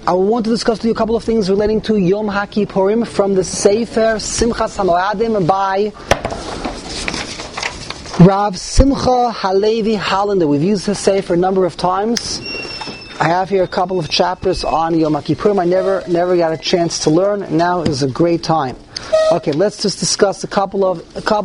I want to discuss with you a couple of things relating to Yom HaKippurim from the Sefer Simchas HaMoadim by Rav Simcha Halevi Hollander. We've used his Sefer a number of times. I have here a couple of chapters on Yom HaKippurim. I never got a chance to learn, and now is a great time. Okay, let's just discuss a couple of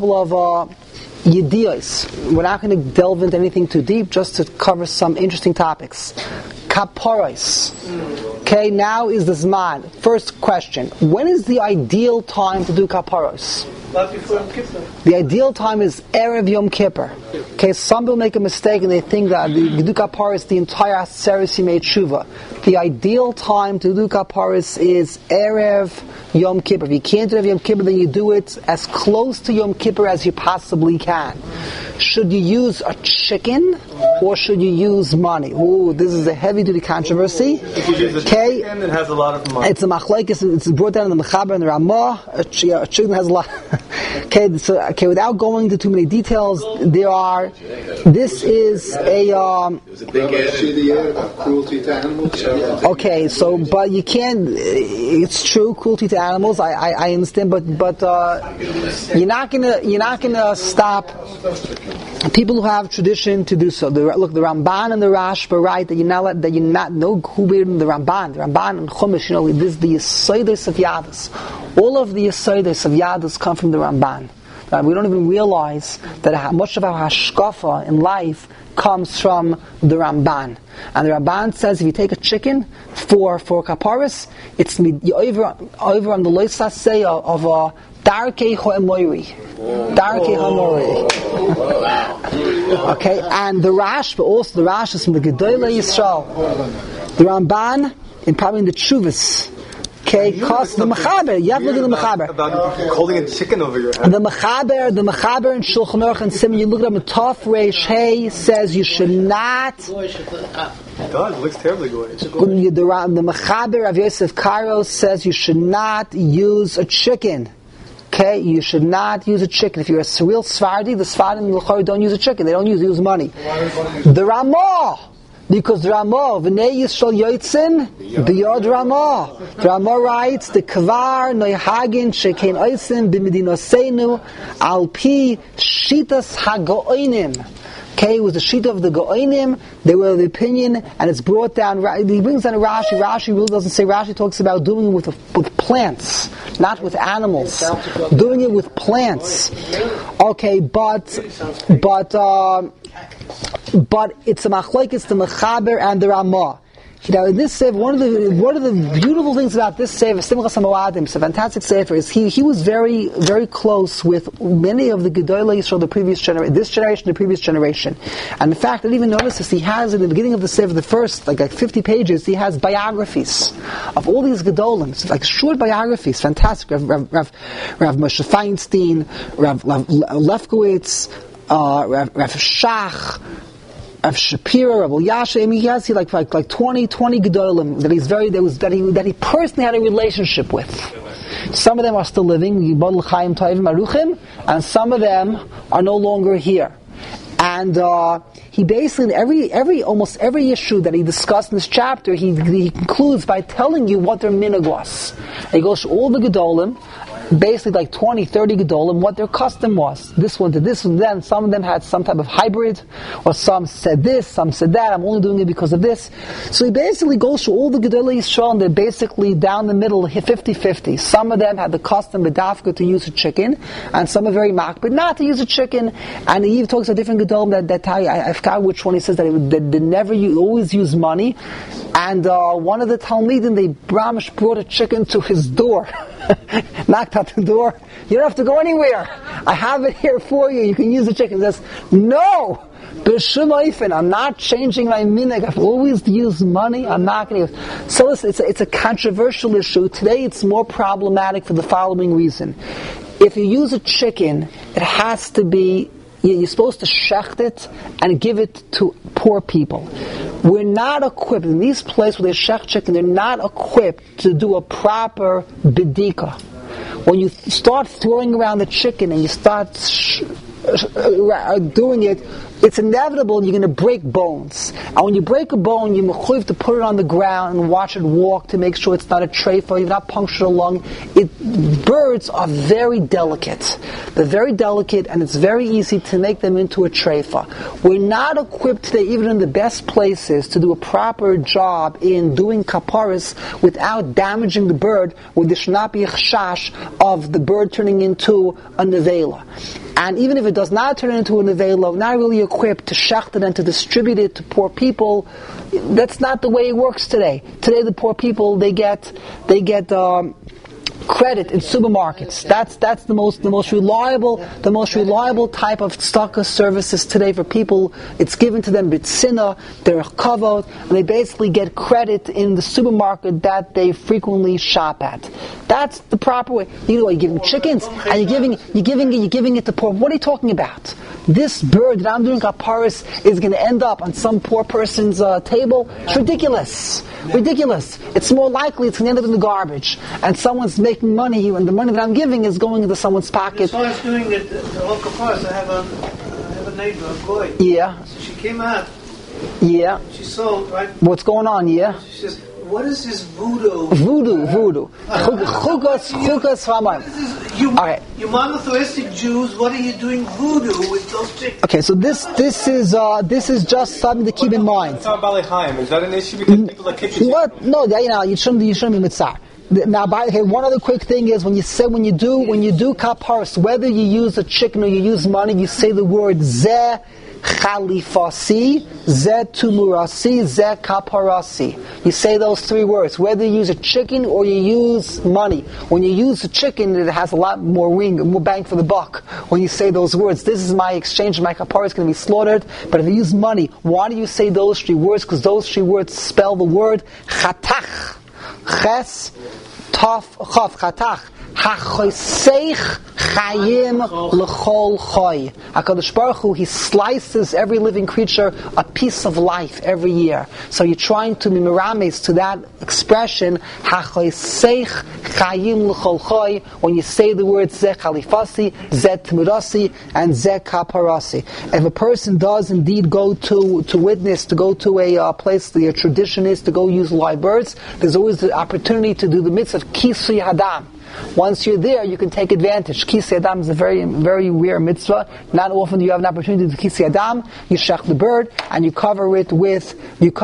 Yediyos. We're not going to delve into anything too deep, just to cover some interesting topics. Kaparos. Okay, now is the Zman. First question: when is the ideal time to do kaparos? Not before Yom Kippur. The ideal time is Erev Yom Kippur. Okay, some people make a mistake and they think that the do kaparos the entire Aseres Yimei Tshuva. The ideal time to do kaparos is Erev Yom Kippur. If you can't do Erev Yom Kippur, then you do it as close to Yom Kippur as you possibly can. Should you use a chicken or should you use money? Ooh, this is a heavy-duty controversy. If you use a chicken, it has a lot of money. It's a machlekes. It's brought down in the Mechaber and the Ramah. A chicken has a lot. Okay, without going into too many details, this is a cruelty to animals. Okay, so but you can't. It's true, cruelty to animals. I understand, but you're not gonna stop people who have tradition to do so. The Ramban and the Rashba write that you're not know who made the Ramban. The Ramban and Chumash, this is the Yesodis of Yadus. All of the Yesodis of Yadus come from the Ramban. We don't even realize that much of our hashkafa in life comes from the Ramban. And the Ramban says if you take a chicken for kaparis, it's over on the loisasei of Darkei Ha'emoiri. Darkei Ha'emoiri. Okay, and the Rash, but also the Rash is from the Gedolei Yisrael. The Ramban, probably in the Tshuvas. Okay, because the Mechaber, you have to look at the Mechaber. About holding a chicken over your head. The Mechaber in Shulchan Aruch and Simon, you look at him, Tov Reish Hey says you should not. It does, it looks terribly good. The Mechaber of Yosef Karo says you should not use a chicken. Okay, you should not use a chicken. If you're a real Sfardi, the Sfardi and the L'chari don't use a chicken. They use money. The Ramah. Because the Ramah, V'nei Yisrael Yotzin, B'yod Ramah. The Ramah writes, the Kvar, Noihagin, Shekein Oisim, B'medinoseinu, Al-Pi, Shitas HaGo'oinim. Okay, it was the sheet of the Go'oinim. They were of the opinion, and it's brought down. He brings down a Rashi. Rashi really doesn't say. Rashi talks about doing it with plants, not with animals. Doing it with plants. Okay, but it's a machlokes, the Mechaber and the Ramah. In this sefer, one of the beautiful things about this sefer, Simchas HaMoadim, it's a fantastic sefer, is he was very, very close with many of the Gedolei Yisrael, the previous generation, this generation, the previous generation. And in fact, I didn't even notice this, he has in the beginning of the sefer, the first like 50 pages, he has biographies of all these Gedolim, like short biographies, fantastic. Rav Moshe Feinstein, Rav Lefkowitz, Rav Shach, Rav Shapiro, Rav Yasha. I mean, he has like 20 Gedolim that he personally had a relationship with. Some of them are still living, and some of them are no longer here. And he basically, almost every issue that he discussed in this chapter, he concludes by telling you what their minhag was. He goes to all the Gedolim, basically like 20, 30 Gedolim, what their custom was. This one did this and then. Some of them had some type of hybrid, or some said this, some said that. I'm only doing it because of this. So he basically goes through all the Gedolei Yisrael, and they're basically down the middle, 50-50. Some of them had the custom, B'dafka, to use a chicken, and some are very makbid not to use a chicken. And he even talks about different Gedolim that I forgot which one he says that they never always use money. And one of the Talmidim, Brahmish brought a chicken to his door. Knocked at the door. You don't have to go anywhere. I have it here for you. You can use the chicken. He says, no! I'm not changing my minhag. I've always used money. I'm not going to use. So it's a controversial issue. Today it's more problematic for the following reason. If you use a chicken, it has to be, you're supposed to shecht it and give it to poor people. We're not equipped, in these places where they shecht chicken, they're not equipped to do a proper bedika. When you start throwing around the chicken and you start doing it it's inevitable you're going to break bones. And when you break a bone, you have to put it on the ground and watch it walk to make sure it's not a treifa, you've not punctured a lung. Birds are very delicate. They're very delicate, and it's very easy to make them into a treifa. We're not equipped today, even in the best places, to do a proper job in doing kaparis without damaging the bird, where there should not be a chashash of the bird turning into a nevela. And even if it does not turn into a nevela, not really equipped to shecht it and to distribute it to poor people, that's not the way it works today. Today the poor people, they get credit in supermarkets. That's the most reliable type of tzedakah services today for people. It's given to them b'tzina, they're kavod, and they basically get credit in the supermarket that they frequently shop at. That's the proper way. You're giving chickens and you're giving it to poor. What are you talking about? This bird that I'm doing kaparis is going to end up on some poor person's table? It's ridiculous. Ridiculous. It's more likely it's going to end up in the garbage, and someone's making money, and the money that I'm giving is going into someone's pocket. As far as doing the whole kaparis, I have a neighbor, a boy. Yeah. So she came out. Yeah. She sold, right? What's going on? Yeah. She says, "What is this voodoo?" Voodoo. Chukas Hamayim. You Okay. monotheistic Jews, what are you doing voodoo with those chickens? Okay, so this is just something to keep in mind. It's not Balei Chaim. Is that an issue because people are kicking? What? No, you shouldn't be mitzvah. Now, one other quick thing is when you do kaparis, whether you use a chicken or you use money, you say the word zeh chalifasi, zeh tumurasi, zeh kaparasi. You say those three words. Whether you use a chicken or you use money. When you use a chicken, it has a lot more bang for the buck. When you say those words, this is my exchange. My kapara is going to be slaughtered. But if you use money, why do you say those three words? Because those three words spell the word chatach. Ches, Taf, Chav, Chatach. HaChoseich Chayim L'chol Choy. HaKadosh Baruch Hu, He slices every living creature a piece of life every year. So you're trying to be mirames to that expression, HaChoseich Chayim L'chol Choy, when you say the words Zeh Chalifasi, Zeh Tmurasi, and Zeh Kaparasi. If a person does indeed go to witness, to go to a place, the tradition is to go use live birds, there's always the opportunity to do the mitzvah of Kisui Hadam. Once you're there, you can take advantage. Kisei Adam is a very, very rare mitzvah. Not often do you have an opportunity to Kisei Adam. You shech the bird and you cover it with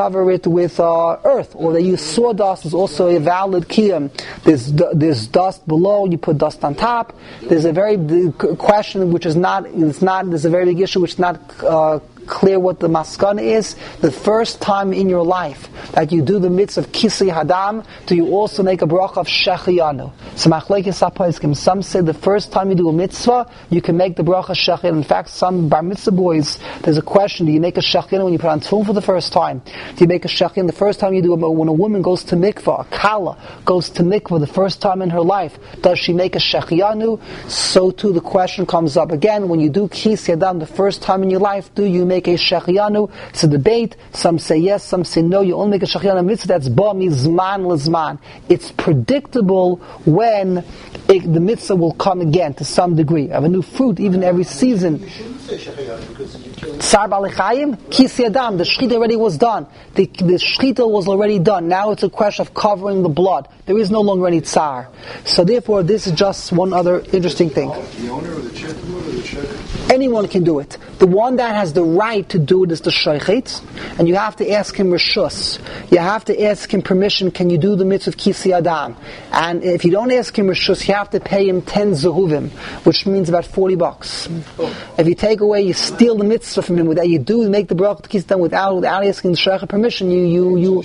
earth, or they use sawdust. Is also a valid kiyum. There's dust below. You put dust on top. There's a very big question which is not. There's a very big issue which is not clear what the maskana is. The first time in your life that you do the mitzvah of Kisei Hadam, do you also make a bracha of Shechiyanu? So machlekes haposkim, some say the first time you do a mitzvah, you can make the bracha Shechiyanu. In fact, some bar mitzvah boys, there's a question: do you make a Shechiyanu when you put on tefillin for the first time? Do you make a Shechiyanu the first time you do it? When a woman goes to mikvah, a kala goes to mikvah the first time in her life, does she make a Shechiyanu? So too the question comes up again: when you do Kisei Hadam the first time in your life, do you make a Shechiyanu? It's a debate. Some say yes, some say no. You only make a Shechiyanu mitzvah that's ba mizman lezman. It's predictable when the mitzvah will come again to some degree. Of a new fruit, even every season. You shouldn't say Shechiyanu because you kill Tsar Balei Chaim, Kisei Adam, the shechita already was done. The shechita was already done. Now it's a question of covering the blood. There is no longer any tsar. So therefore, this is just one other interesting thing. the owner of the chicken or the chicken. Anyone can do it. The one that has the right to do it is the shaychit, and you have to ask him reshus. You have to ask him permission. Can you do the mitzvah of Kisei Adam? And if you don't ask him reshus, you have to pay him 10 zehuvim, which means about $40. If you take away, you steal the mitzvah from him. Without you make the bracha of Kisei Adam without asking the shaychit permission. You.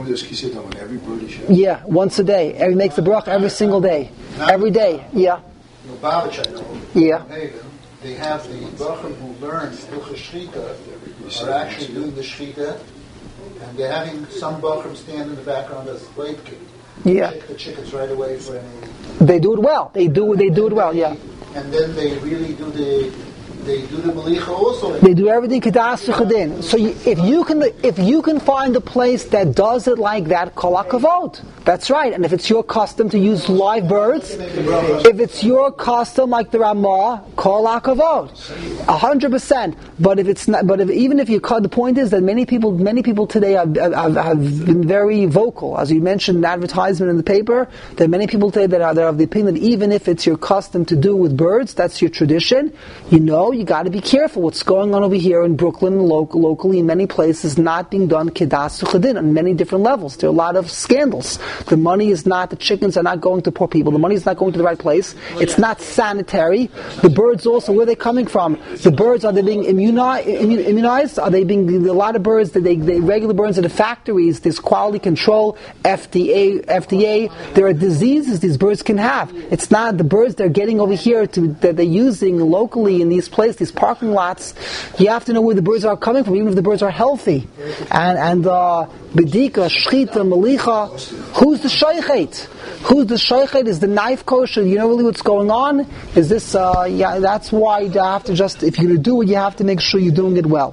Yeah, once a day. He makes the bracha every single day, every day. Yeah. Yeah. They have the Bachim who learn Hilchos Shechita are actually doing the Shechita, and they're having some Bachim stand in the background as slave king. Yeah. Take the chickens right away for any. They do it well. They do it well. Yeah. And then they really do the they do the malicha also. They do everything kedas v'chadin. So if you can find a place that does it like that, kol hakavod. That's right. And if it's your custom to use live birds, if it's your custom like the Ramah, kol hakavod, 100%. But if it's not, even if you cut, the point is that many people today have been very vocal, as you mentioned in the advertisement in the paper. There are many people today that are of the opinion that even if it's your custom to do with birds, that's your tradition. You got to be careful. What's going on over here in Brooklyn, locally in many places, not being done kedas v'chadin on many different levels. There are a lot of scandals. The money is not, the chickens are not going to poor people. The money is not going to the right place. It's not sanitary. The birds also, where are they coming from? The birds, are they being immunized? Are they being, a lot of birds, they regular birds in the factories, there's quality control, FDA, there are diseases these birds can have. It's not the birds they're getting over here that they're using locally in these places, these parking lots. You have to know where the birds are coming from, even if the birds are healthy. And bedika, shchita, malicha, who's the shaychet? Who's the shaychet? Is the knife kosher? You know really what's going on? Is this, that's why you have to just, if you're going to do it, you have to make sure you're doing it well.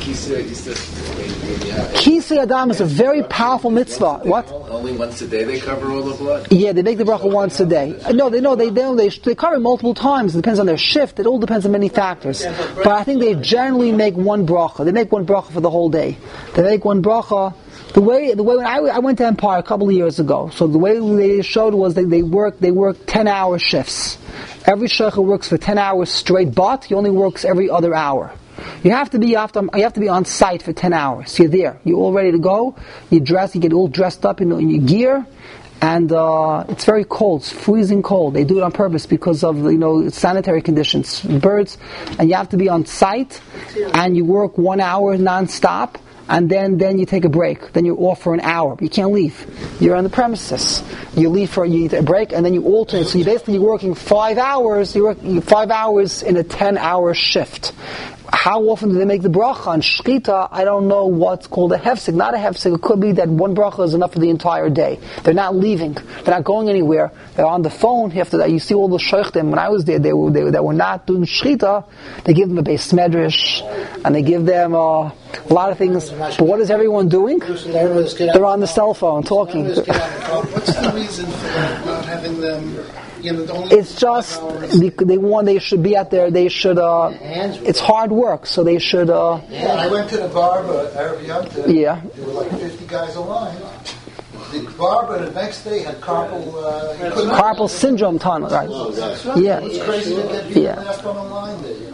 Kisei Adam is a very powerful mitzvah. What? Only once a day they cover all the blood? Yeah, they make the bracha once a day. No, they cover it multiple times. It depends on their shift. It all depends on many factors. But I think they generally make one bracha. They make one bracha for the whole day. They make one bracha. The way when I went to Empire a couple of years ago, so the way they showed was that they work 10-hour shifts. Every sheicha works for 10 hours straight, but he only works every other hour. You have to be on site for 10 hours. You're there. You're all ready to go. You get all dressed up in your gear, and it's very cold. It's freezing cold. They do it on purpose because of sanitary conditions, birds, and you have to be on site, and you work 1 hour non-stop. And then you take a break. Then you're off for an hour. But you can't leave. You're on the premises. You leave you take a break, and then you alternate. So you're working 5 hours. You're working 5 hours in a 10-hour shift. How often do they make the bracha on shchita? I don't know what's called a hefsek. Not a hefsek. It could be that one bracha is enough for the entire day. They're not leaving. They're not going anywhere. They're on the phone. You see all the sheikhim. When I was there, they were not doing shchita. They give them a beis medrash, and they give them a lot of things. But what is everyone doing? They're on the cell phone talking. What's the reason for not having them? It's just they should be out there. They should. It's hard work, so they should. I went to the barber Erev Yom Tov. Yeah. There were like 50 guys aligned. The barber the next day had carpal syndrome tunnel, right? Oh, that's right. Yeah. It's crazy to get people left on the line there,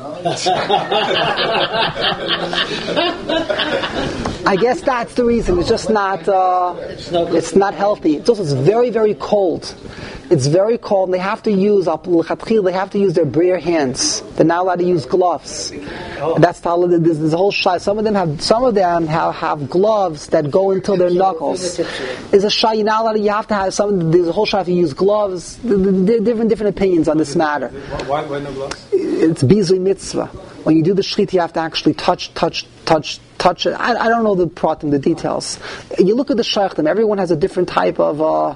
I guess that's the reason. It's just not. It's not healthy. It's also very, very cold. It's very cold, and they have to use their bare hands. They're not allowed to use gloves. And that's there's a whole shot. Some of them have gloves that go until their knuckles. There's a shot. You're not allowed. You have to have some. There's a whole shot if you use gloves. Different opinions on this matter. Why no gloves? It's bizui mitzvah. When you do the shchita, you have to actually touch it. I don't know the details. You look at the shaykhim. Everyone has a different type of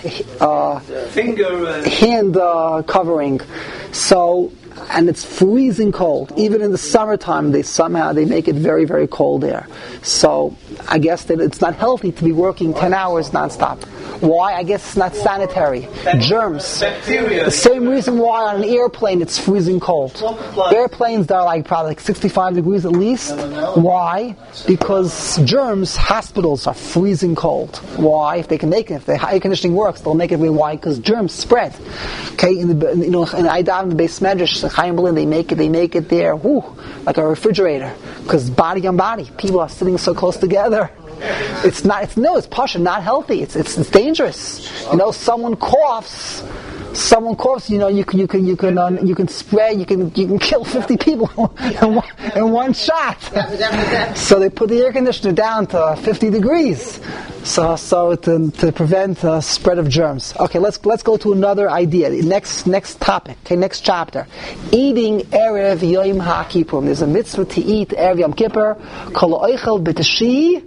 hand covering. So, and it's freezing cold. Even in the summertime, they make it very, very cold there. So, I guess that it's not healthy to be working 10 hours non-stop. Why? I guess it's not sanitary. Germs. Bacteria. The same reason why on an airplane it's freezing cold. Airplanes that are probably 65 degrees at least. Why? Because germs, hospitals are freezing cold. Why? If they can make it, if the air conditioning works, they'll make it. Why? Because germs spread. Okay, in the beis medrash, Chaim Berlin, they make it there, like a refrigerator. Because body on body, people are sitting so close together. It's pasha, not healthy. It's dangerous. Someone coughs. You can spray. You can kill 50 people in one shot. So they put the air conditioner down to 50 degrees. So to prevent spread of germs. Okay, let's go to another idea. Next topic. Okay, next chapter. Eating erev Yom HaKippur. There's a mitzvah to eat erev Yom Kippur. Kol oichel b'tashi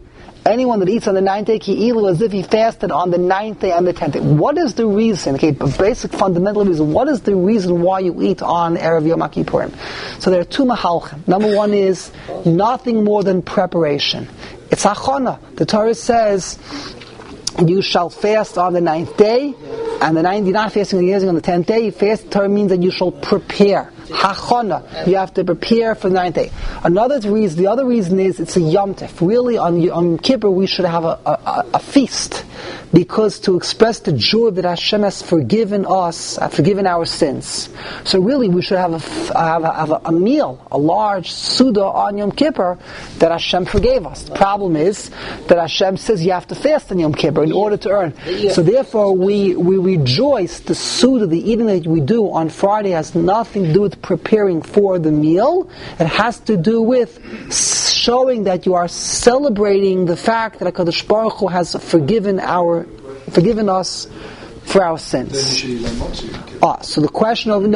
anyone that eats on the 9th day, ki ilu, as if he fasted on the 9th day and the 10th day. What is the reason? Okay, basic fundamental reason. What is the reason why you eat on Erev Yom Kippurim? So there are two mahalchim. Number one is nothing more than preparation. It's hachana. The Torah says, you shall fast on the 9th day, and the 9th, you're not fasting on the 10th day. Fast, the Torah means that you shall prepare. Hachana. You have to prepare for the 9th day. The other reason is it's a Yom Tov. Really, on Yom Kippur, we should have a feast. Because to express the joy that Hashem has forgiven us, forgiven our sins. So really, we should have a meal, a large Suda on Yom Kippur that Hashem forgave us. The problem is that Hashem says you have to fast on Yom Kippur in order to earn. So therefore, we rejoice. The Suda, the eating that we do on Friday has nothing to do with preparing for the meal. It has to do with showing that you are celebrating the fact that HaKadosh Baruch Hu has forgiven us for our sins. So the question of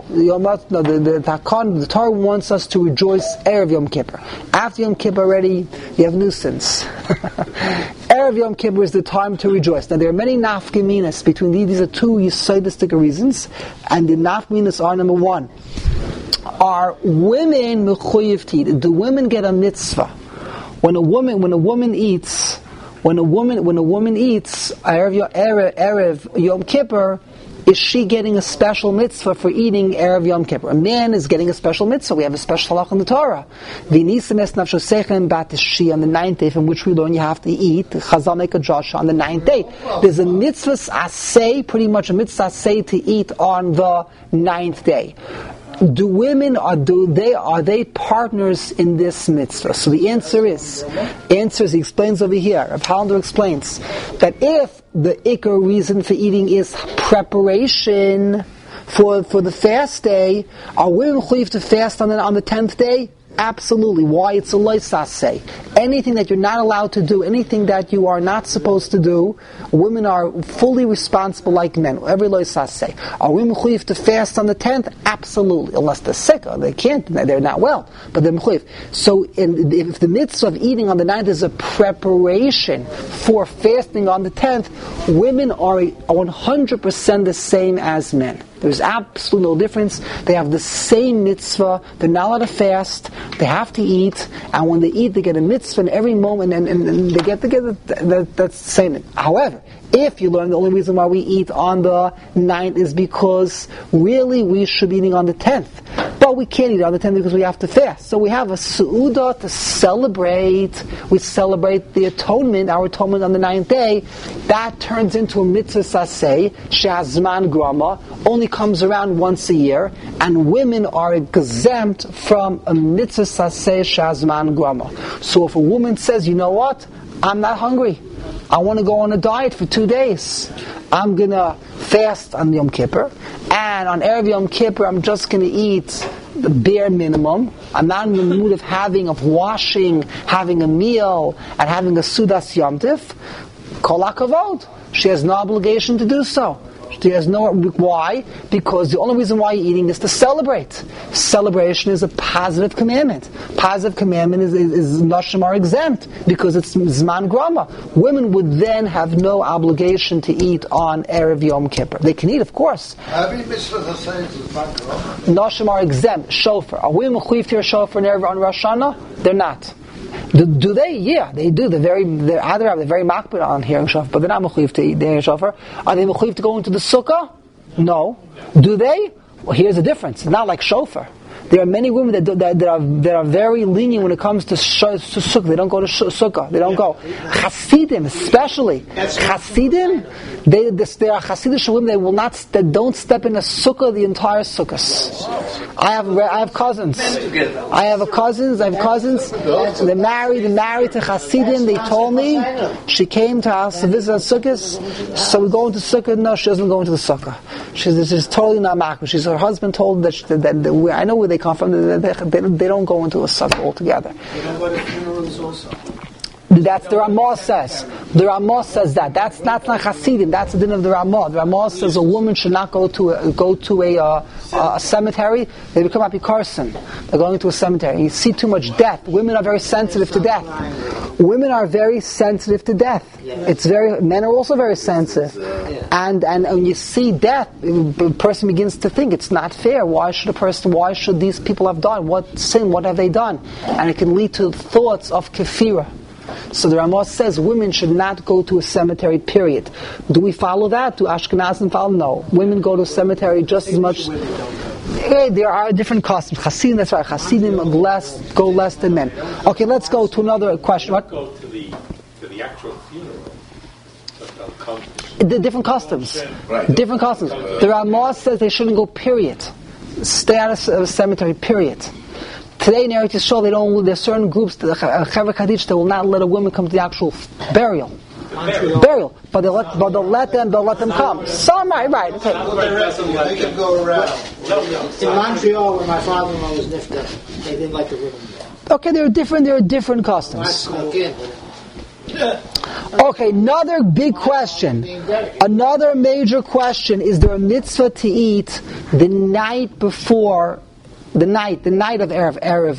the Torah wants us to rejoice Erev Yom Kippur. After Yom Kippur already, you have new sins. Erev Yom Kippur is the time to rejoice. Now there are many nafkaminas between these are two yisaidistic reasons, and the nafkaminas are number one. Are women mechuyev tid? Do women get a mitzvah when a woman eats Erev Yom Kippur? Is she getting a special mitzvah for eating Erev Yom Kippur? A man is getting a special mitzvah. We have a special halach in the Torah. V'nisem es nafshosechem batishi on the 9th day, from which we learn you have to eat Chazal make a drasha on the 9th day. There's a mitzvah asay, pretty much a mitzvah asay to eat on the 9th day. Do women are they partners in this mitzvah? So the answer is he explains over here. Rav Hollander explains that if the ikar reason for eating is preparation for the fast day, are women chayiv to fast on the 10th day? Absolutely. Why? It's a loisaseh. Anything that you're not allowed to do, anything that you are not supposed to do, women are fully responsible like men. Every loisaseh. Are women mechuyev to fast on the 10th? Absolutely. Unless they're sick or they can't, they're not well. But they're mechuyev. So if the mitzvah of eating on the 9th is a preparation for fasting on the 10th, women are 100% the same as men. There's absolutely no difference. They have the same mitzvah. They're not allowed to fast. They have to eat. And when they eat, they get a mitzvah in every moment, and they get together. That's the same. However, if you learn the only reason why we eat on the 9th is because really we should be eating on the 10th. But we can't eat on the 10th because we have to fast. So we have a su'udah to celebrate. We celebrate the atonement, our atonement on the 9th day. That turns into a mitzvah saseh, she'azman grama, only comes around once a year. And women are exempt from a mitzvah saseh, she'azman grama. So if a woman says, you know what, I'm not hungry, I want to go on a diet for 2 days, I'm going to fast on Yom Kippur, and on Erev Yom Kippur I'm just going to eat the bare minimum. I'm not in the mood of washing, having a meal, and having a Sudas Yom Tif. Kol hakavod. She has no obligation to do so. She has no. Why? Because the only reason why you're eating is to celebrate. Celebration is a positive commandment. Positive commandment is nashim are exempt because it's zman grama. Women would then have no obligation to eat on Erev Yom Kippur. They can eat, of course. Nashim are exempt. Shofar. Are women mechuyev to hear shofar on Rosh Hashanah? They're not. Do they? Yeah, they do. They're very makbid on hearing shofar, but they're not mechuyev to hear shofar. Are they mechuyev to go into the sukkah? No. Do they? Well, here's the difference. It's not like shofar. There are many women that are very lenient when it comes to sukkah. They don't go to sukkah. They don't go. Hasidim, especially Hasidim, they are Hasidic women. They don't step in a sukkah the entire sukkahs. I have cousins. I have cousins. They're married to Hasidim. They told me she came to us to visit sukkahs. So we go into sukkah. No, she doesn't go into the sukkah. She's totally not makbid. Her husband told her that I know where they come from. They don't go into a sukkah altogether. They don't go to funerals also. That's the Ramah says. The Ramah says that. That's not Hasidim. That's the din of the Ramah. The Ramah says a woman should not go to a cemetery. They become apikarsin. They're going to a cemetery. You see too much death. Women are very sensitive to death. Women are very sensitive to death. Men are also very sensitive. And when you see death, the person begins to think it's not fair. Why should these people have done? What sin? What have they done? And it can lead to thoughts of kefira. So the Ramah says women should not go to a cemetery, period. Do we follow that? Do Ashkenazim follow? No. Women go to a cemetery just as much. There are different customs. Hasidim, that's right. Hasidim go less than men. Okay, let's go to another question. What? Go to the actual funeral. The different customs. Right. Different customs. The Ramah says they shouldn't go, period. Stay out of a cemetery, period. Today in Eretz Yisrael, there's certain groups, the Chevra Kaddish, they will not let a woman come to the actual burial. But they'll let them come. Some, right. Okay. They can go around. In Montreal, where my father-in-law was nifta, they didn't like the women there. Okay, there are different customs. Okay, another big question. Another major question: is there a mitzvah to eat the night before? The night of Erev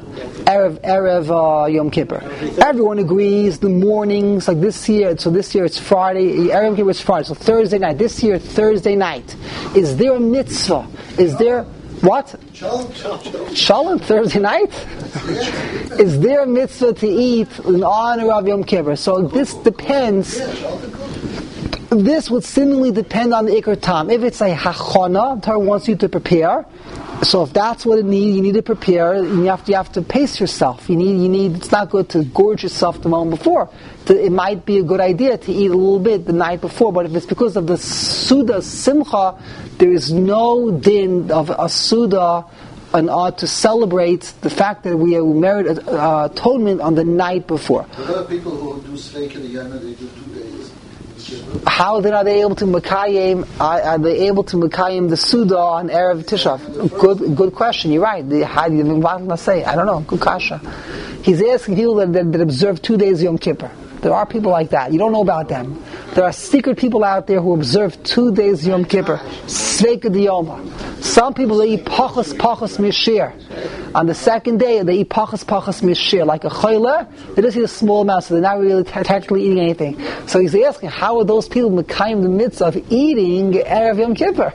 Yom Kippur. Everyone agrees the mornings, like this year, so this year it's Friday, Erev Yom Kippur is Friday, so Thursday night, this year Thursday night. Is there a mitzvah? Is there, what? Shalom, Thursday night? Is there a mitzvah to eat in honor of Yom Kippur? So this depends. This would seemingly depend on the Iker Tam. If it's a hachana, Torah wants you to prepare. So if that's what it needs, you need to prepare. You have to pace yourself. You need. It's not good to gorge yourself the moment before. It might be a good idea to eat a little bit the night before. But if it's because of the Suda Simcha, there is no din of a Suda to celebrate the fact that we merit atonement on the night before. There are people who do Sveika the Yom, they do 2 days. How then are they able to Mekayim? Are they able to Mekayim the Suda on Erev Tishav? Good question. You're right. How do you say? I don't know. Good kasha. He's asking people that observe 2 days Yom Kippur. There are people like that. You don't know about them. There are secret people out there who observe 2 days Yom Kippur. Sveika Diyoma. Some people, they eat pachas mishir. On the second day, they eat pachas mishir. Like a chayla, they just eat a small amount, so they're not really technically eating anything. So he's asking, how are those people mekayim the mitzvah of eating Erev Yom Kippur?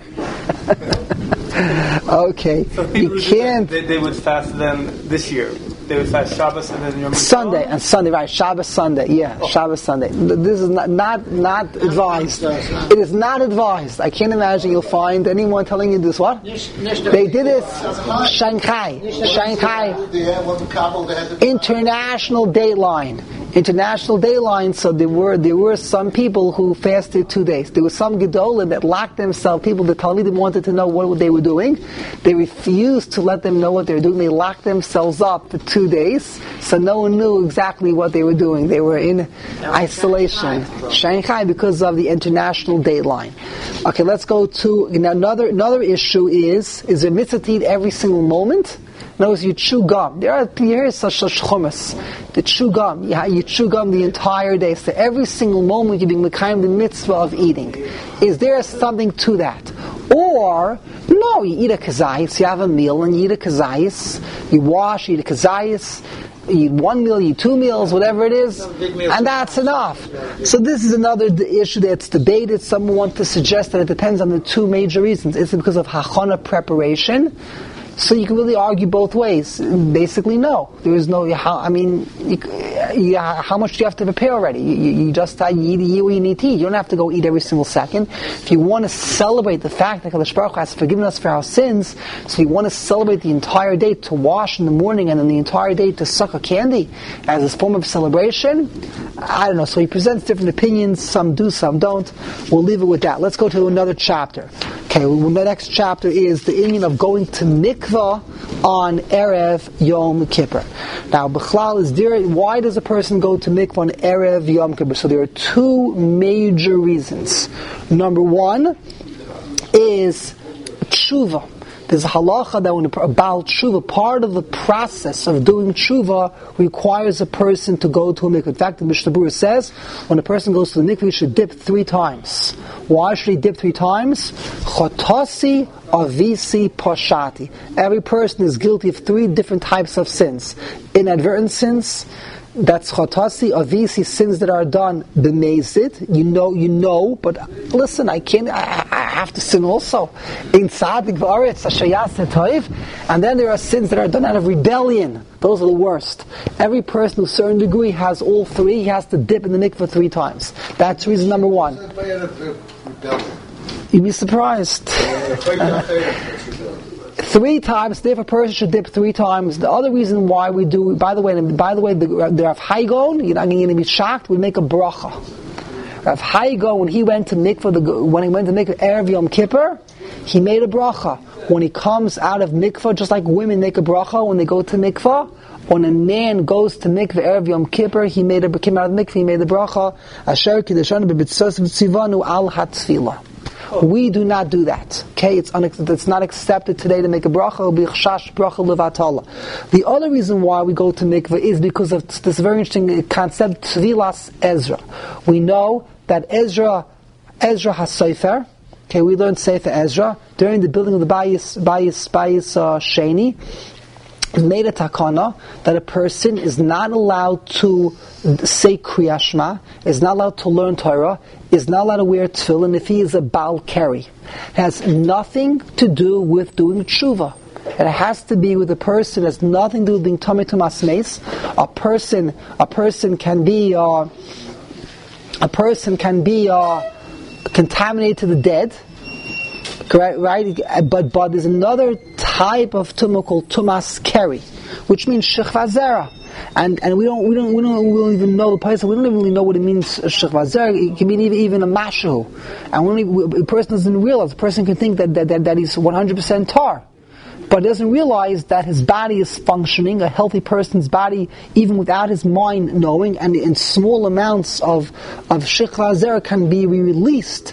Okay. So you can't. They would fast then this year. They would fast Shabbos and then Yom Sunday, right? Shabbos Sunday, yeah, Shabbos Sunday. This is not advised. It is not advised. I can't imagine you'll find anyone telling you this. What? They did it. Shanghai, International Dateline. So there were some people who fasted 2 days. There was some gedolim that locked themselves. People, the Talmidim wanted to know what they were doing. They refused to let them know what they were doing. They locked themselves up for 2 days, so no one knew exactly what they were doing. They were in isolation. Shanghai, because of the International Dateline. Okay, let's go to another issue. Is there mitzvah to eat every single moment? In other words, you chew gum. Here is such chumas. The chew gum. You chew gum the entire day. So every single moment you're being mekayim the mitzvah of eating. Is there something to that? Or, no, you eat a kazayis, you have a meal and you eat a kazayis, you wash, you eat a kazayis, you eat 1 meal, you eat 2 meals, whatever it is, and that's enough. So this is another issue that's debated. Someone wants to suggest that it depends on the 2 major reasons. Is it because of hachana preparation? So you can really argue both ways. Basically, no. There is no. How much do you have to prepare already? You just eat what you need to eat. You don't have to go eat every single second. If you want to celebrate the fact that Kadosh Baruch Hu has forgiven us for our sins, so you want to celebrate the entire day to wash in the morning and then the entire day to suck a candy as a form of celebration, I don't know. So he presents different opinions. Some do, some don't. We'll leave it with that. Let's go to another chapter. Okay, the next chapter is the inyan of going to mikvah on Erev Yom Kippur. Now, Bechlal is there. Why does a person go to mikvah on Erev Yom Kippur? So there are 2 major reasons. Number 1 is tshuva. There's a halacha that when a Baal Tshuva, part of the process of doing Tshuva requires a person to go to a mikveh. In fact, the Mishnah Berurah says, when a person goes to the mikveh, he should dip 3 times. Why should he dip 3 times? Chotasi, avisi, poshati. Every person is guilty of 3 different types of sins. Inadvertent sins, that's chotasi, avisi, sins that are done b'mezid. You know, but listen, I have to sin also. In tzadik v'aretz, hashayas etoiv. And then there are sins that are done out of rebellion. Those are the worst. Every person to a certain degree has all 3. He has to dip in the mikveh 3 times. That's reason number 1. You'd be surprised. 3 times, therefore a person should dip 3 times. The other reason why we do, by the way, the Rav Haigon, you're not going to be shocked, we make a bracha. Rav Haigon, when he went to mikveh Erev Yom Kippur, he made a bracha. When he comes out of mikveh, just like women make a bracha when they go to mikveh, when a man goes to mikveh Erev Yom Kippur, came out of mikveh, he made the bracha, Asher kiddushanu b'bitzos v'tzivanu al hatzvilah. We do not do that. Okay, it's not accepted today to make a bracha. It'll be chash bracha levatala. The other reason why we go to mikveh is because of this very interesting concept, Tvilas Ezra. We know that Ezra has Sefer. Okay, we learned Sefer Ezra during the building of the Bayis Sheni. Made a takana that a person is not allowed to say Kriyat Shema, is not allowed to learn Torah, is not allowed to wear tefillin if he is a Baal Keri. It has nothing to do with doing tshuva. It has to be with a person. It has nothing to do with being Tomei Tumas Meis. A person can be contaminated to the dead. Correct, right? But there's another type of tumah called tumas keri, which means shechva zera, and we don't even know the place. We don't even really know what it means shechva zera. It can mean even a mashu, and a person doesn't realize. A person can think that he's 100% tar, but doesn't realize that his body is functioning. A healthy person's body, even without his mind knowing, and in small amounts of shechva zera can be released.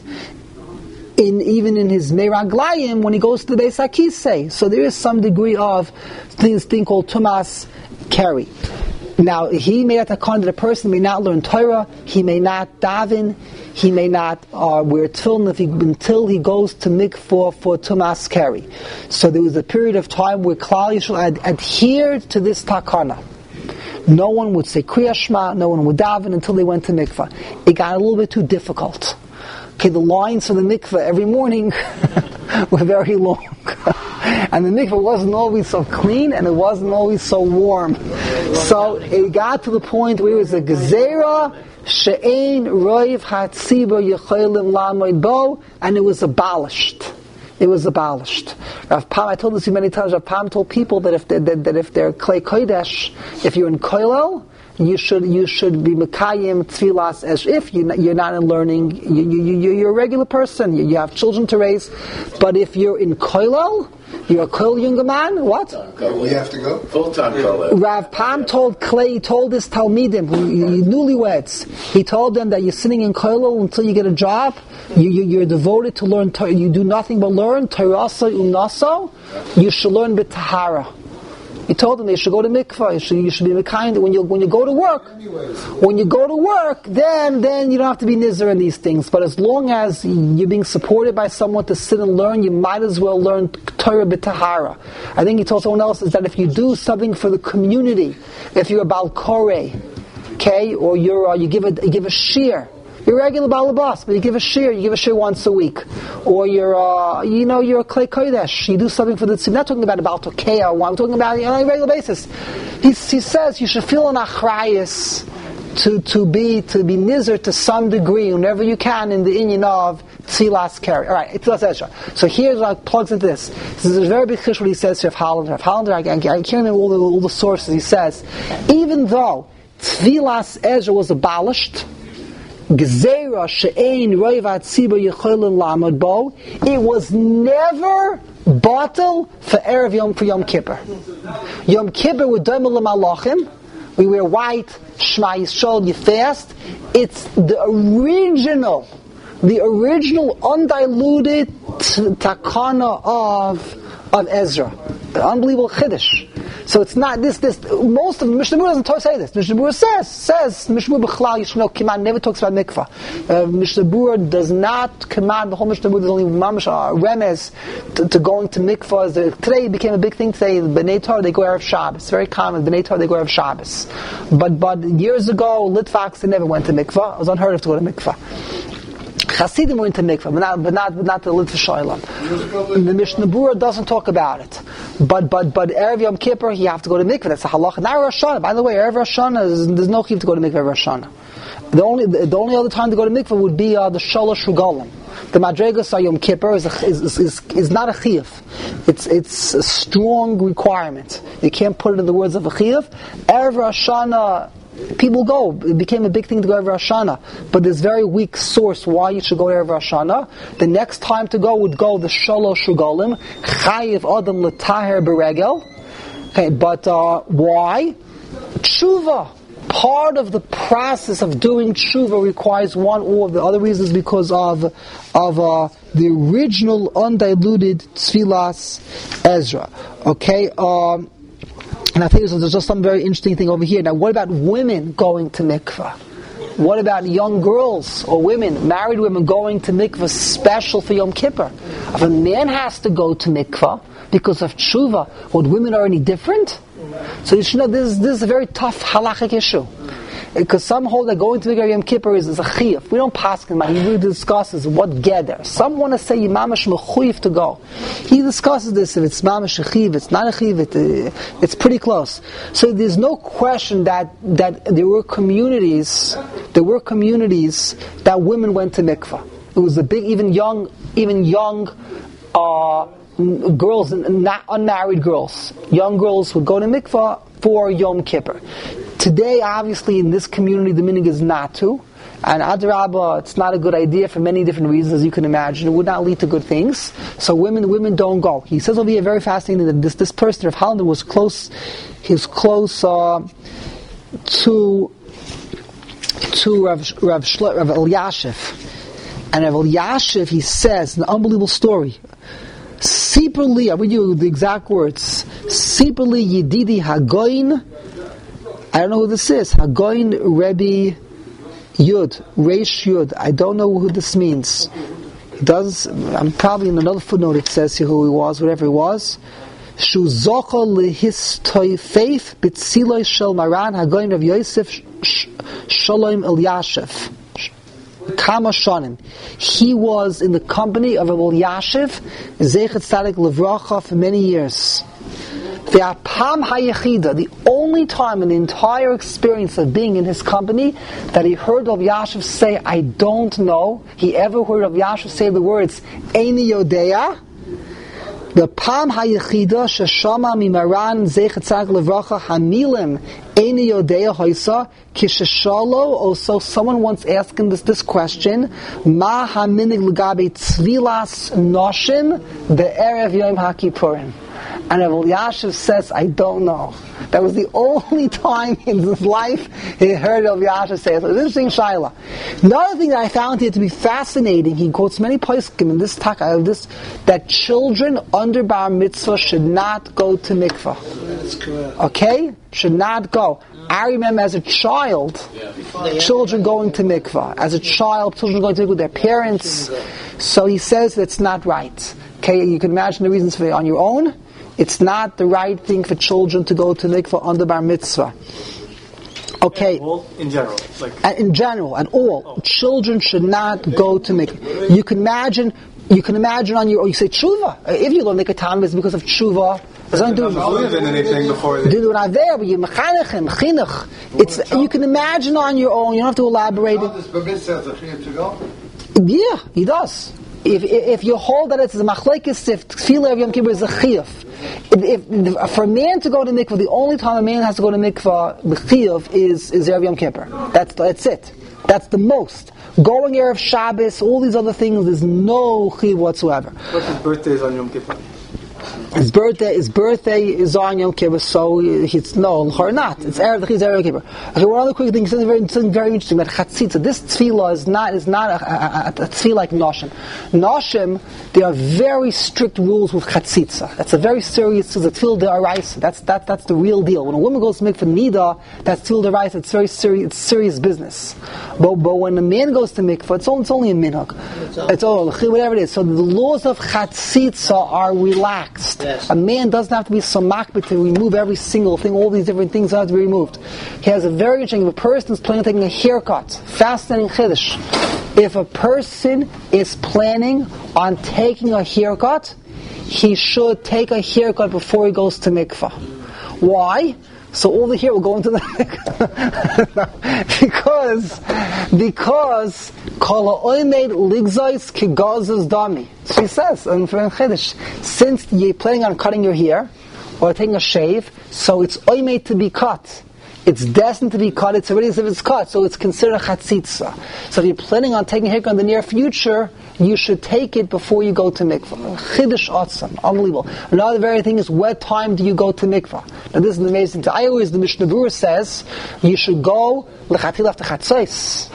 Even in his Meiraglayim, when he goes to the Beis HaKisei. So there is some degree of this thing called Tumas Keri. Now, he made a takana that a person may not learn Torah, he may not daven, he may not wear tefillin until he goes to mikvah for Tumas Keri. So there was a period of time where Klal Yisrael adhered to this takana. No one would say Kriyat Shema, no one would daven until they went to mikvah. It got a little bit too difficult. Okay, the lines for the mikveh every morning were very long. And the mikveh wasn't always so clean, and it wasn't always so warm. So it got to the point where it was a gezerah, she'ein roiv hatzibur yecholim lamoid bo, and it was abolished. It was abolished. Rav Pam, I told this to you many times, Rav Pam told people that if they're klei kodesh, if you're in koilel, you should be mekayim tfilas as if you're not in learning. You're a regular person. You have children to raise. But if you're in koilel, you're a koilel younger man. What? We have to go full-time koilel. Rav Pam told his talmidim, newlyweds. He told them that you're sitting in koilel until you get a job. You're devoted to learn Torah. You do nothing but learn Torah unaso. You should learn b'tahara. He told them they should go to mikvah. You should be kind. When you go to work, then you don't have to be nizar in these things. But as long as you're being supported by someone to sit and learn, you might as well learn Torah b'tahara. I think he told someone else is that if you do something for the community, if you're a Baal Koreh, okay, or you give a shir. You're a regular balabas, but you give a shir once a week. Or you're a klei kodesh. You do something for the tzibur. Not talking about Tokea, I'm talking about on a regular basis. He says you should feel an achrayus to be nizar to some degree, whenever you can, in the inyan of tzilas keri. Alright, tzilas Ezra. So here's what plugs into this. This is a very big chiddush what he says to Rav Hollander. Rav Hollander, I can't remember all the sources. He says, even though tzilas Ezra was abolished, Gezerah she'ein roivat tzibur yecholim lamod bo. It was never batel for Yom Kippur. Yom Kippur with doimel l'malachim. We wear white. Shema Yisrael. You fast. It's the original undiluted takana of Ezra. An unbelievable chiddush. So it's not this. Most of Mishnah Berurah doesn't say this. Mishnah Berurah says Mishnah Berurah B'chlal Yishno Kiman never talks about mikvah. Mishnah Berurah does not command the whole Mishnah Berurah. There's only mamash remez to going to mikvah. Today it became a big thing. Today B'nai Torah they go Erev Shabbos. It's very common. B'nai Torah they go Erev Shabbos. But years ago Litvaks they never went to mikvah. It was unheard of to go to mikvah. Hasidim went to mikvah, but not the Litva Shailam. The Mishnah Berurah doesn't talk about it. But Erev Yom Kippur, you have to go to mikvah. That's a halacha. Not Rosh Hashanah. By the way, Erev Rosh Hashanah, there's no chiv to go to mikvah Erev Rosh Hashanah. The only other time to go to mikvah would be the Shalosh Regalim. The Madregas Yom Kippur is not a chiyuv. It's a strong requirement. You can't put it in the words of a chiyuv. Erev Rosh Hashanah, people go. It became a big thing to go to Rosh Hashanah. But there's very weak source why you should go to Rosh Hashanah. The next time to go would go the Shalosh Regalim. Chayiv Adam L'taher Beregel. Okay, but why? Tshuva. Part of the process of doing tshuva requires one or the other reasons because of the original undiluted Tfilas Ezra. Okay, and I think there's just some very interesting thing over here. Now, what about women going to mikvah? What about young girls or women, married women going to mikvah special for Yom Kippur? If a man has to go to mikvah because of tshuva, would women are any different? So you should know this is a very tough halachic issue. Because some hold that going to Mikvah Yom Kippur is a chiyuv. We don't pass him. He really discusses what geder. Some want to say mamash mechuyev to go. He discusses this if it's mamash a chiyuv, it's not a chiyuv. It's pretty close. So there's no question that there were communities that women went to mikvah. It was a big, even young girls, not unmarried girls. Young girls would go to mikvah for Yom Kippur. Today, obviously, in this community, the meaning is not to. And Adrabah, it's not a good idea for many different reasons, as you can imagine. It would not lead to good things. So women don't go. He says over here very fascinating that this person, Rav Hollander, was close. He was close to Rav Elyashiv. And Rav Elyashiv, he says, an unbelievable story. Sipurli, I'll read you the exact words. Sipurli Yedidi Hagoin. I don't know who this is. Hagoin Rebbe Yud, Reish Yud. I don't know who this means. He does. I'm probably in another footnote. It says here who he was, whatever he was. Shu Zocha Lehistoy Faith Bitziloi Shel Maran Hagoin Rav Yosef Shalom Elyashiv. Kama Shanim. He was in the company of Rav Elyashiv, Zeichet Tzadik Levracha, for many years. The Apam Hayechida, the only time in the entire experience of being in his company that he heard Rav Elyashiv say, I don't know, he ever heard Rav Elyashiv say the words, Eini Yodea. The Pam Hayechida Sheshama Mimaran Zeichet Tzadik Levracha Hamilim Eini Yodea Hoisa Kisheshalo. Also, someone once asked him this question: Ma Haminig L'Gabe Tzvilas Noshim Be'erev Yom HaKippurim. And Rav Elyashiv says, I don't know. That was the only time in his life he heard Rav Elyashiv say it. So it's an interesting shaila. Another thing that I found here to be fascinating, he quotes many poskim in this taka of this, that children under bar mitzvah should not go to mikvah. That's correct. Okay? Should not go. I remember as a child, children going to mikvah. As a child, children going to mikvah with their parents. So he says that's not right. Okay? You can imagine the reasons for it on your own. It's not the right thing for children to go to mikvah under bar mitzvah. Okay. In general, in general, and all children should not go to mikvah. You can imagine on your. Or you say tshuva. If you learn nikatan, it's because of tshuva. It's not doing anything before. Do not there, but you mechanechim, chinuch. It's you can imagine on your own. You don't have to elaborate it. Yeah, he does. If you hold that it's a machlekes, if tefillah of Yom Kippur is a chiyuv, if for a man to go to mikvah, the only time a man has to go to mikvah, the chiyuv is Erev Yom Kippur. That's it. That's the most. Going Erev Shabbos, all these other things, there's no chiyuv whatsoever. But his birthday is on Yom Kippur. His birthday is on Yom Kippur, so it's no, or not. It's Erev Yom Kippur. Okay, one other quick thing, something very interesting about Chatzitza. This tefillah is not a tefillah like Noshim. Noshim, there are very strict rules with Chatzitza. That's a very serious, it's a tefillah d'oraisa. That's the real deal. When a woman goes to mikvah nida, that's tefillah d'oraisa. It's very serious. It's serious business. But when a man goes to mikvah, it's only a minhag. It's all whatever it is. So the laws of Chatzitza are relaxed. Yes. A man doesn't have to be so makbid to remove every single thing. All these different things have to be removed. He has a very interesting. If a person is planning on taking a haircut, fascinating chiddush. If a person is planning on taking a haircut, he should take a haircut before he goes to mikvah. Why? So all the hair will go into the because kol ha'omed ligzais kigazes dami. So he says in Chiddush, since you're planning on cutting your hair or taking a shave, so it's oimed to be cut. It's destined to be cut. It's already as if it's cut, so it's considered chatzitza. So if you're planning on taking a haircut in the near future, you should take it before you go to mikvah. Chiddush atzam, unbelievable. Another very thing is, what time do you go to mikvah? Now this is an amazing thing. The Mishnah Berurah says you should go lechatil after chatzos,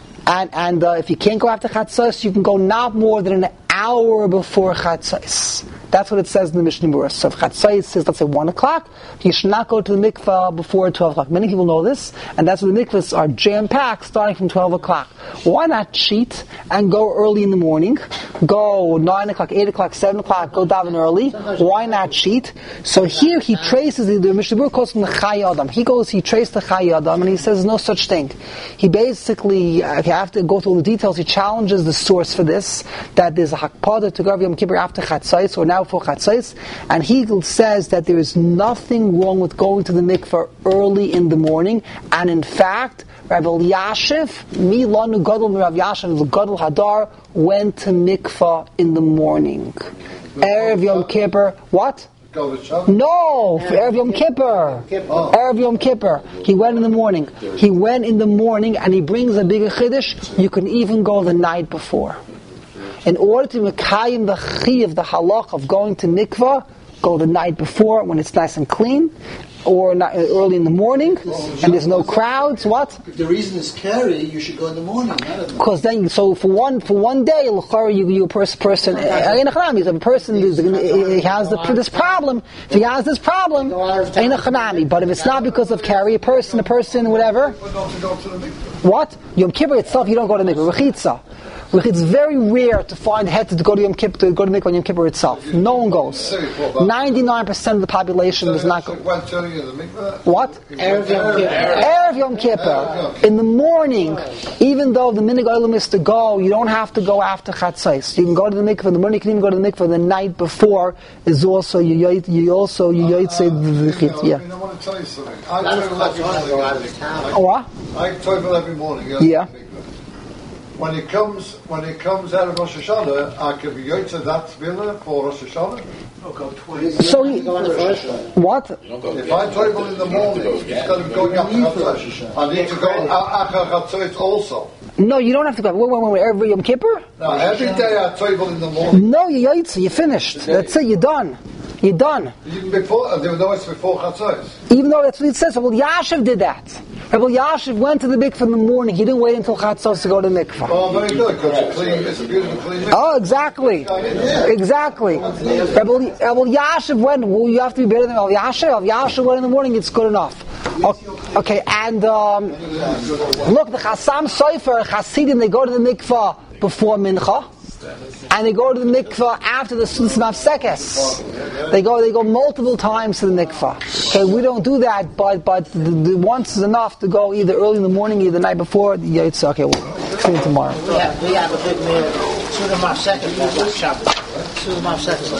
and if you can't go after chatzos, you can go not more than an hour before chatzos. That's what it says in the Mishnah Berurah. So if Chatzos says, let's say 1 o'clock, you should not go to the mikvah before 12 o'clock. Many people know this, and that's why the mikvahs are jam-packed starting from 12 o'clock. Why not cheat and go early in the morning? Go 9 o'clock, 8 o'clock, 7 o'clock, go daven early. Why not cheat? So here he traces, the Mishnah Berurah calls him the Chai Adam. He traced the Chai Adam, and he says no such thing. He basically, if you have to go through all the details, he challenges the source for this, that there's a hakpada to go Yom Kippur after Chatzos, or now for Chatzos, and he says that there is nothing wrong with going to the mikvah early in the morning, and in fact, Rabbi Elyashiv, Milanu Gadol Rav Yashin, the Gadol Hadar, went to mikvah in the morning. Erev Yom Kippur, what? No, for Erev Yom Kippur. Erev Yom Kippur. He went in the morning. And he brings a bigger chiddush. You can even go the night before. In order to mekayim the chi of the halach of going to mikvah, go the night before when it's nice and clean, or not early in the morning, and there's no crowds. What? If the reason is carry, you should go in the morning. Because then, so for one day, you person, if a person he has this problem, if he has this problem, but if it's not because of carry, a person, whatever. What? Yom Kippur itself, you don't go to mikvah. Rechitza. It's very rare to find head to go to Yom Kippur, to go to mikvah on Yom Kippur itself. No one goes. 99% of the population does not go. What? Erev Yom Kippur. In the morning, even though the minhag olam is to go, you don't have to go after Chatzos. You can go to the mikvah in the morning. You can even go to the mikvah the night before. Is also you say the chit. Yeah. I want to tell you something. What? I toivel every morning. Yeah. When it comes out of Rosh Hashanah, I can be yoytze that tefillah for Rosh Hashanah. So what? If I toivel in the morning, instead of going after Chatzos, I need to go after Chatzos also. No, you don't have to go. Wait, every Yom Kippur? No, every day I toivel in the morning. No, you're yoytze. You're finished. That's it. You're done. Even before, there was before Chatzos. Even though that's what it says. Rabbi Elyashiv did that. Rabbi Elyashiv went to the mikvah in the morning. He didn't wait until Chatzos to go to the mikvah. Oh, very good, because it's a beautiful clean mikvah. Oh, exactly. Rabbi Elyashiv went, well, you have to be better than Rabbi Elyashiv. Rabbi Elyashiv went in the morning, it's good enough. Okay, and look, the Chassam Sofer, Hasidim, they go to the mikvah before Mincha. And they go to the mikvah after the Sudas Mafsekes. They go multiple times to the mikvah. Okay, we don't do that, but the once is enough to go either early in the morning, either the night before. Yeah, it's okay. We'll see you tomorrow. We have a big meal. Sudas Mafsekes, Shabbos. Sudas Mafsekes.